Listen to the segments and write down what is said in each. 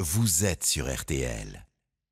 vous êtes sur RTL.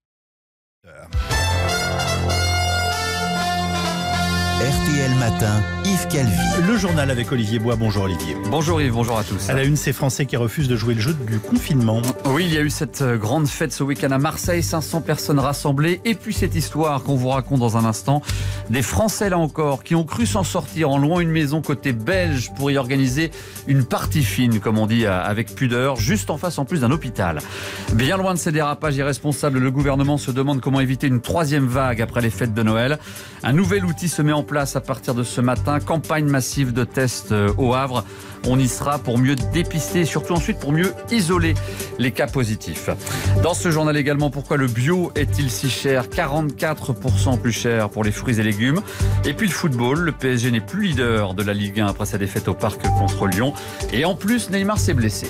RTL Matin, Yves Calvi. Le journal avec Olivier Bois. Bonjour Olivier. Bonjour Yves, bonjour à tous. À la une, ces Français qui refusent de jouer le jeu du confinement. Oui, il y a eu cette grande fête ce week-end à Marseille, 500 personnes rassemblées. Et puis cette histoire qu'on vous raconte dans un instant, des Français là encore qui ont cru s'en sortir en louant une maison côté belge pour y organiser une partie fine, comme on dit avec pudeur, juste en face en plus d'un hôpital. Bien loin de ces dérapages irresponsables, le gouvernement se demande comment éviter une troisième vague après les fêtes de Noël. Un nouvel outil se met en place à partir de ce matin, campagne massive de tests au Havre. On y sera pour mieux dépister et surtout ensuite pour mieux isoler les cas positifs. Dans ce journal également, pourquoi le bio est-il si cher ? 44% plus cher pour les fruits et légumes. Et puis le football, le PSG n'est plus leader de la Ligue 1 après sa défaite au Parc contre Lyon. Et en plus, Neymar s'est blessé.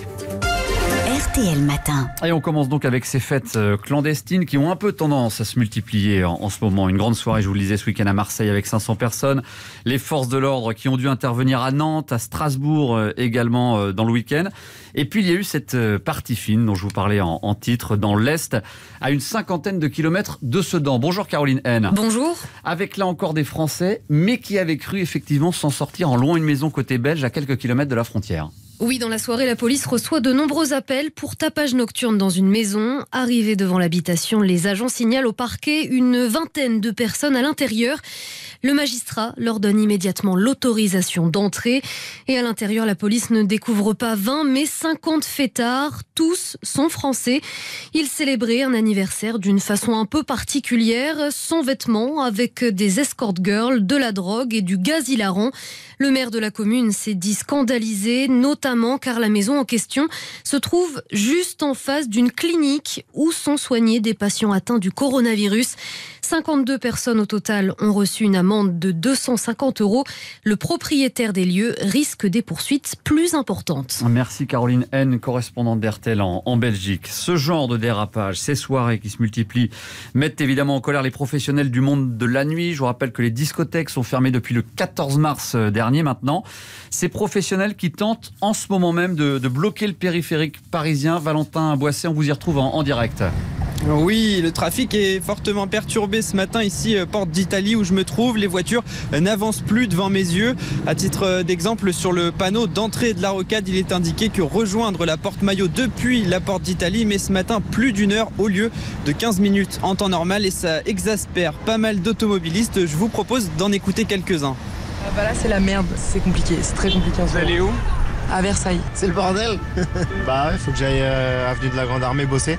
RTL Matin. Et on commence donc avec ces fêtes clandestines qui ont un peu tendance à se multiplier en ce moment. Une grande soirée, je vous le disais, ce week-end à Marseille avec 500 personnes. Les forces de l'ordre qui ont dû intervenir à Nantes, à Strasbourg également dans le week-end. Et puis il y a eu cette partie fine dont je vous parlais en titre dans l'Est, à une 50aine de kilomètres de Sedan. Bonjour Caroline Haine. Bonjour. Avec là encore des Français, mais qui avaient cru effectivement s'en sortir en louant une maison côté belge à quelques kilomètres de la frontière. Oui, dans la soirée, la police reçoit de nombreux appels pour tapage nocturne dans une maison. Arrivés devant l'habitation, les agents signalent au parquet une vingtaine de personnes à l'intérieur. Le magistrat leur donne immédiatement l'autorisation d'entrer. Et à l'intérieur, la police ne découvre pas 20 mais 50 fêtards. Tous sont français. Ils célébraient un anniversaire d'une façon un peu particulière, sans vêtements, avec des escort girls, de la drogue et du gaz hilarant. Le maire de la commune s'est dit scandalisé, notamment car la maison en question se trouve juste en face d'une clinique où sont soignés des patients atteints du coronavirus. 52 personnes au total ont reçu une amende de 250 €. Le propriétaire des lieux risque des poursuites plus importantes. Merci Caroline Haine, correspondante d'RTL en Belgique. Ce genre de dérapage, ces soirées qui se multiplient, mettent évidemment en colère les professionnels du monde de la nuit. Je vous rappelle que les discothèques sont fermées depuis le 14 mars dernier maintenant. Ces professionnels qui tentent en ce moment même de bloquer le périphérique parisien. Valentin Boisset, on vous y retrouve en direct. Oui, le trafic est fortement perturbé ce matin ici, porte d'Italie où je me trouve. Les voitures n'avancent plus devant mes yeux. À titre d'exemple, sur le panneau d'entrée de la rocade, il est indiqué que rejoindre la porte Maillot depuis la porte d'Italie, mais ce matin plus d'une heure au lieu de 15 minutes en temps normal et ça exaspère pas mal d'automobilistes. Je vous propose d'en écouter quelques-uns. Bah là c'est la merde, c'est compliqué, c'est très compliqué en ce moment. Vous allez où ? À Versailles. C'est le bordel. Bah ouais, faut que j'aille avenue de la Grande Armée bosser.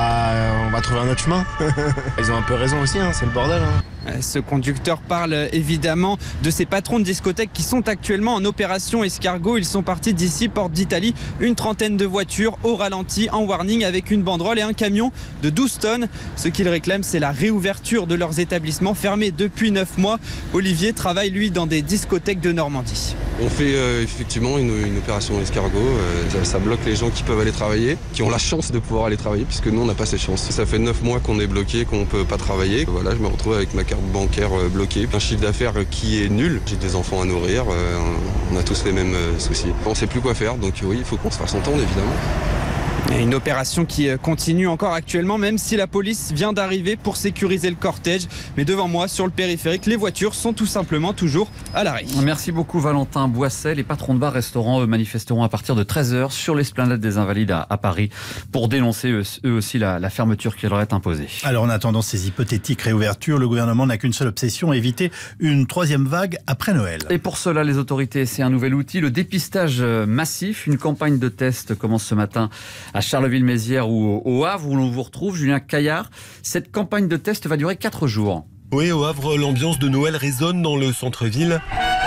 On va trouver un autre chemin. Ils ont un peu raison aussi, hein, c'est le bordel. Ce conducteur parle évidemment de ces patrons de discothèques qui sont actuellement en opération escargot. Ils sont partis d'ici, porte d'Italie, une trentaine de voitures au ralenti, en warning, avec une banderole et un camion de 12 tonnes. Ce qu'ils réclament, c'est la réouverture de leurs établissements fermés depuis 9 mois. Olivier travaille, lui, dans des discothèques de Normandie. On fait effectivement une opération escargot. Ça bloque les gens qui peuvent aller travailler, qui ont la chance de pouvoir aller travailler, puisque nous, on n'a pas cette chance. Ça fait 9 mois qu'on est bloqué, qu'on ne peut pas travailler. Voilà, je me retrouve avec ma carte bancaire bloquée, un chiffre d'affaires qui est nul. J'ai des enfants à nourrir, on a tous les mêmes soucis. On ne sait plus quoi faire, donc oui, il faut qu'on se fasse entendre, évidemment. Et une opération qui continue encore actuellement, même si la police vient d'arriver pour sécuriser le cortège. Mais devant moi, sur le périphérique, les voitures sont tout simplement toujours à l'arrêt. Merci beaucoup Valentin Boisset. Les patrons de bars, restaurants, eux, manifesteront à partir de 13h sur l'esplanade des Invalides à Paris pour dénoncer eux aussi la fermeture qui leur est imposée. Alors en attendant ces hypothétiques réouvertures, le gouvernement n'a qu'une seule obsession, éviter une troisième vague après Noël. Et pour cela, les autorités essaient un nouvel outil, le dépistage massif. Une campagne de tests commence ce matin à Charleville-Mézières ou au Havre, où l'on vous retrouve, Julien Caillard. Cette campagne de test va durer 4 jours. Oui, au Havre, l'ambiance de Noël résonne dans le centre-ville.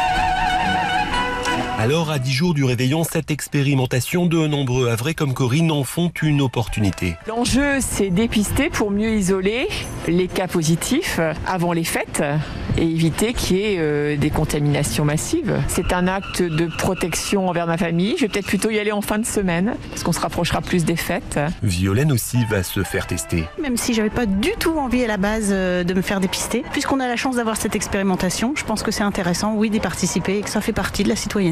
Alors, à 10 jours du réveillon, cette expérimentation, de nombreux Havrais comme Corinne en font une opportunité. L'enjeu, c'est dépister pour mieux isoler les cas positifs avant les fêtes et éviter qu'il y ait des contaminations massives. C'est un acte de protection envers ma famille. Je vais peut-être plutôt y aller en fin de semaine, parce qu'on se rapprochera plus des fêtes. Violaine aussi va se faire tester. Même si j'avais pas du tout envie à la base de me faire dépister, puisqu'on a la chance d'avoir cette expérimentation, je pense que c'est intéressant, oui, d'y participer et que ça fait partie de la citoyenneté.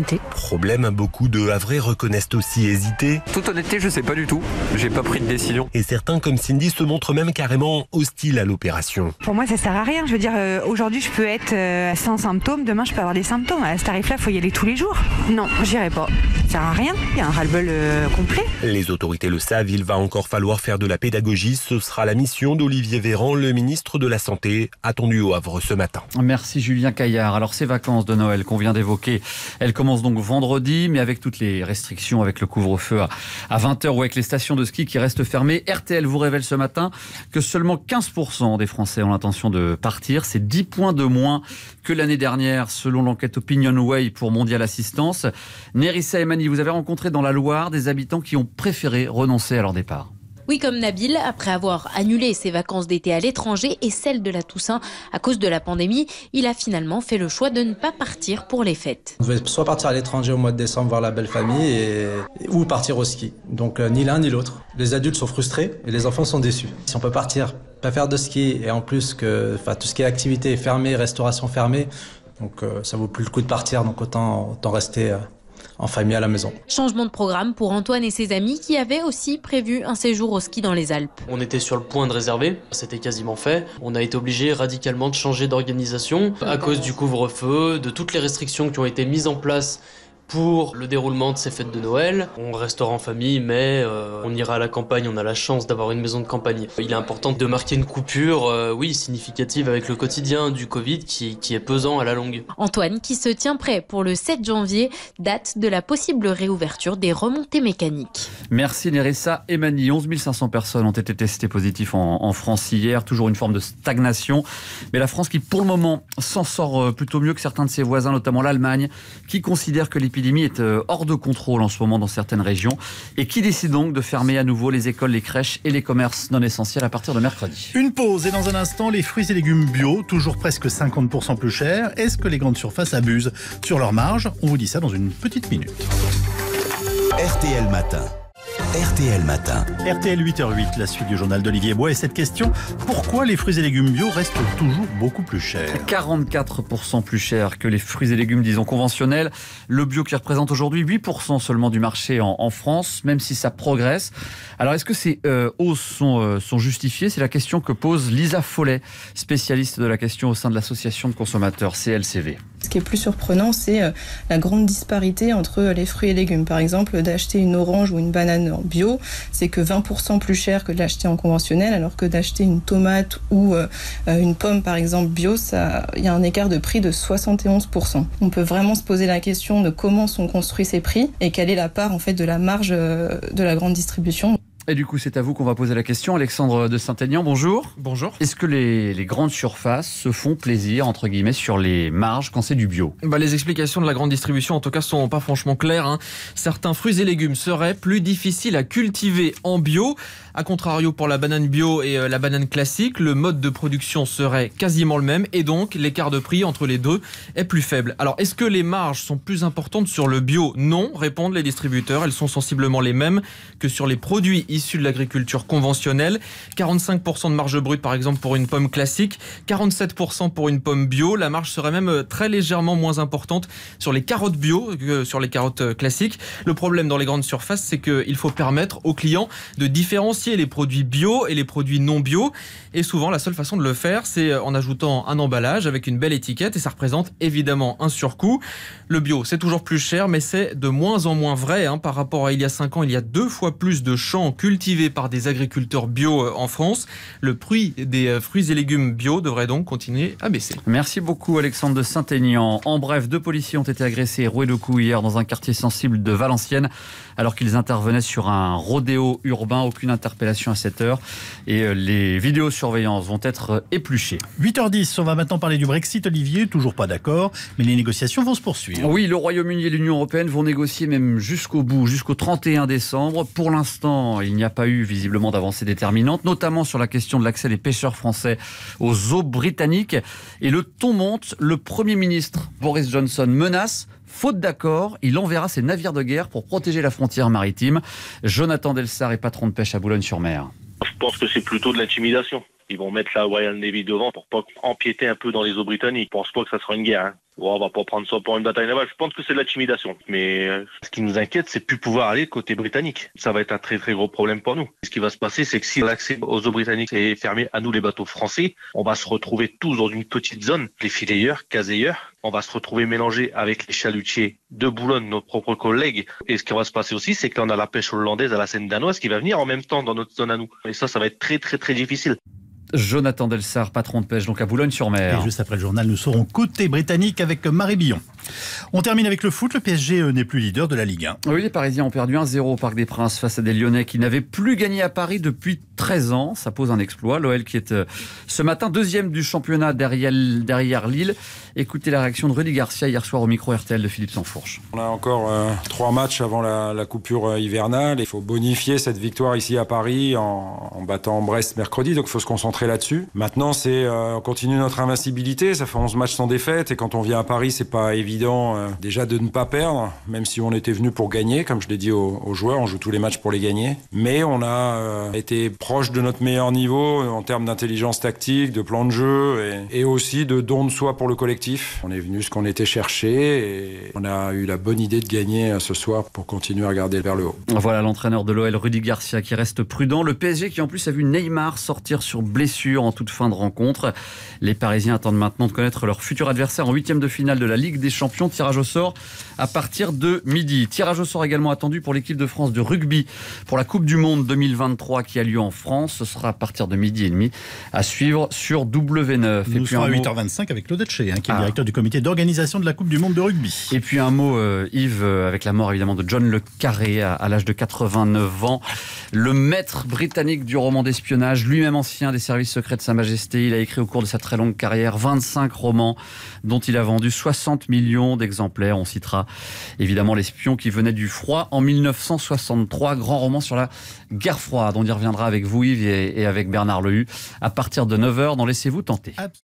problème. Beaucoup de Havrais reconnaissent aussi hésiter. Toute honnêteté, je sais pas du tout. J'ai pas pris de décision. Et certains, comme Cindy, se montrent même carrément hostiles à l'opération. Pour moi, ça sert à rien. Je veux dire, aujourd'hui, je peux être sans symptômes. Demain, je peux avoir des symptômes. À ce tarif-là, il faut y aller tous les jours. Non, j'irai pas. Ça sert à rien. Il y a un ras-le-bol complet. Les autorités le savent, il va encore falloir faire de la pédagogie. Ce sera la mission d'Olivier Véran, le ministre de la Santé, attendu au Havre ce matin. Merci Julien Caillard. Alors ces vacances de Noël qu'on vient d'évoquer, elles commencent donc vendredi, mais avec toutes les restrictions, avec le couvre-feu à 20h ou avec les stations de ski qui restent fermées. RTL vous révèle ce matin que seulement 15% des Français ont l'intention de partir. C'est 10 points de moins que l'année dernière, selon l'enquête OpinionWay pour Mondial Assistance. Nérissa Emani, vous avez rencontré dans la Loire des habitants qui ont préféré renoncer à leur départ. Oui, comme Nabil, après avoir annulé ses vacances d'été à l'étranger et celles de la Toussaint à cause de la pandémie, il a finalement fait le choix de ne pas partir pour les fêtes. On devait soit partir à l'étranger au mois de décembre voir la belle famille ou partir au ski. Donc ni l'un ni l'autre. Les adultes sont frustrés et les enfants sont déçus. Si on peut partir, pas faire de ski et en plus que tout ce qui est activité est fermé, restauration fermée, donc ça vaut plus le coup de partir, donc autant rester en famille à la maison. Changement de programme pour Antoine et ses amis qui avaient aussi prévu un séjour au ski dans les Alpes. On était sur le point de réserver, c'était quasiment fait. On a été obligé radicalement de changer d'organisation à cause du couvre-feu, de toutes les restrictions qui ont été mises en place pour le déroulement de ces fêtes de Noël. On restera en famille, mais on ira à la campagne, on a la chance d'avoir une maison de campagne. Il est important de marquer une coupure, significative avec le quotidien du Covid qui est pesant à la longue. Antoine qui se tient prêt pour le 7 janvier, date de la possible réouverture des remontées mécaniques. Merci Nérissa Emani. 11 500 personnes ont été testées positives en France hier. Toujours une forme de stagnation. Mais la France qui, pour le moment, s'en sort plutôt mieux que certains de ses voisins, notamment l'Allemagne, qui considère que l'épidémie est hors de contrôle en ce moment dans certaines régions et qui décide donc de fermer à nouveau les écoles, les crèches et les commerces non essentiels à partir de mercredi. Une pause et dans un instant, les fruits et légumes bio, toujours presque 50% plus chers. Est-ce que les grandes surfaces abusent sur leur marge? On vous dit ça dans une petite minute. RTL Matin. RTL Matin. RTL 8h08, la suite du journal d'Olivier Bois. Et cette question, pourquoi les fruits et légumes bio restent toujours beaucoup plus chers? 44% plus cher que les fruits et légumes, disons, conventionnels. Le bio qui représente aujourd'hui 8% seulement du marché en France, même si ça progresse. Alors, est-ce que ces hausses sont justifiées? C'est la question que pose Lisa Follet, spécialiste de la question au sein de l'association de consommateurs CLCV. Ce qui est plus surprenant, c'est la grande disparité entre les fruits et légumes. Par exemple, d'acheter une orange ou une banane en bio, c'est que 20% plus cher que de l'acheter en conventionnel, alors que d'acheter une tomate ou une pomme, par exemple, bio, il y a un écart de prix de 71%. On peut vraiment se poser la question de comment sont construits ces prix et quelle est la part en fait de la marge de la grande distribution. Et du coup, c'est à vous qu'on va poser la question. Alexandre de Saint-Aignan, bonjour. Bonjour. Est-ce que les grandes surfaces se font plaisir, entre guillemets, sur les marges quand c'est du bio? Les explications de la grande distribution, en tout cas, sont pas franchement claires. Certains fruits et légumes seraient plus difficiles à cultiver en bio. A contrario, pour la banane bio et la banane classique, le mode de production serait quasiment le même et donc l'écart de prix entre les deux est plus faible. Alors, est-ce que les marges sont plus importantes sur le bio? Non, répondent les distributeurs. Elles sont sensiblement les mêmes que sur les produits issus de l'agriculture conventionnelle. 45% de marge brute, par exemple, pour une pomme classique, 47% pour une pomme bio. La marge serait même très légèrement moins importante sur les carottes bio que sur les carottes classiques. Le problème dans les grandes surfaces, c'est qu'il faut permettre aux clients de différencier les produits bio et les produits non bio. Et souvent, la seule façon de le faire, c'est en ajoutant un emballage avec une belle étiquette et ça représente évidemment un surcoût. Le bio, c'est toujours plus cher, mais c'est de moins en moins vrai. Par rapport à il y a 5 ans, il y a 2 fois plus de champs cultivés par des agriculteurs bio en France. Le prix des fruits et légumes bio devrait donc continuer à baisser. Merci beaucoup Alexandre de Saint-Aignan. En bref, 2 policiers ont été agressés et roués de coups hier dans un quartier sensible de Valenciennes alors qu'ils intervenaient sur un rodéo urbain. Aucune interpellation à cette heure et les vidéosurveillances vont être épluchées. 8h10, on va maintenant parler du Brexit. Olivier, toujours pas d'accord, mais les négociations vont se poursuivre. Oui, le Royaume-Uni et l'Union européenne vont négocier même jusqu'au bout, jusqu'au 31 décembre. Pour l'instant, il n'y a pas eu visiblement d'avancée déterminante, notamment sur la question de l'accès des pêcheurs français aux eaux britanniques. Et le ton monte, le Premier ministre Boris Johnson menace. Faute d'accord, il enverra ses navires de guerre pour protéger la frontière maritime. Jonathan Delsart est patron de pêche à Boulogne-sur-Mer. Je pense que c'est plutôt de l'intimidation. Ils vont mettre la Royal Navy devant pour pas empiéter un peu dans les eaux britanniques. Je pense pas que ça sera une guerre. Bon, on va pas prendre ça pour une bataille navale. Je pense que c'est de l'intimidation. Mais ce qui nous inquiète, c'est plus pouvoir aller côté britannique. Ça va être un très très gros problème pour nous. Ce qui va se passer, c'est que si l'accès aux eaux britanniques est fermé à nous les bateaux français, on va se retrouver tous dans une petite zone, les filayeurs, caséilleurs. On va se retrouver mélangés avec les chalutiers de Boulogne, nos propres collègues. Et ce qui va se passer aussi, c'est qu'on a la pêche hollandaise à la Seine danoise qui va venir en même temps dans notre zone à nous. Et ça va être très très très difficile. Jonathan Delsart, patron de pêche donc à Boulogne-sur-Mer. Et juste après le journal, nous serons côté britannique avec Marie Billon. On termine avec le foot. Le PSG n'est plus leader de la Ligue 1. Oui, les Parisiens ont perdu 1-0 au Parc des Princes face à des Lyonnais qui n'avaient plus gagné à Paris depuis 13 ans. Ça pose un exploit. L'OL qui est ce matin deuxième du championnat derrière Lille. Écoutez la réaction de Rudy Garcia hier soir au micro RTL de Philippe Sansfourche. On a encore 3 matchs avant la coupure hivernale. Il faut bonifier cette victoire ici à Paris en battant Brest mercredi. Donc il faut se concentrer là-dessus. Maintenant, on continue notre invincibilité. Ça fait 11 matchs sans défaite. Et quand on vient à Paris, c'est pas évident déjà de ne pas perdre, même si on était venu pour gagner. Comme je l'ai dit aux joueurs, on joue tous les matchs pour les gagner. Mais on a été proche de notre meilleur niveau en termes d'intelligence tactique, de plan de jeu et aussi de don de soi pour le collectif. On est venu ce qu'on était chercher et on a eu la bonne idée de gagner ce soir pour continuer à regarder vers le haut. Voilà l'entraîneur de l'OL, Rudy Garcia, qui reste prudent. Le PSG qui en plus a vu Neymar sortir sur blessure en toute fin de rencontre. Les Parisiens attendent maintenant de connaître leur futur adversaire en 8e de finale de la Ligue des Champions. Tirage au sort à partir de midi. Tirage au sort également attendu pour l'équipe de France de rugby pour la Coupe du Monde 2023 qui a lieu en France. Ce sera à partir de midi et demi à suivre sur W9. Nous serons à 8h25 avec Claude Etché, qui est le directeur du comité d'organisation de la Coupe du Monde de rugby. Et puis un mot, Yves, avec la mort évidemment de John Le Carré à l'âge de 89 ans. Le maître britannique du roman d'espionnage, lui-même ancien des services secrets de Sa Majesté. Il a écrit au cours de sa très longue carrière 25 romans dont il a vendu 60 millions d'exemplaires. On citera évidemment L'espion qui venait du froid en 1963, grand roman sur la guerre froide. On y reviendra avec vous Yves et avec Bernard Lehu à partir de 9h dans Laissez-vous tenter.